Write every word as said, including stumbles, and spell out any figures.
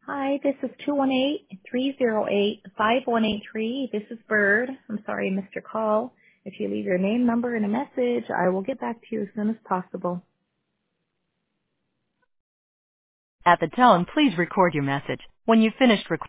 Hi, this is two one eight, three zero eight, five one eight three. This is Bird. I'm sorry I missed your call. If you leave your name, number, and a message, I will get back to you as soon as possible. At the tone, please record your message. When you've finished recording,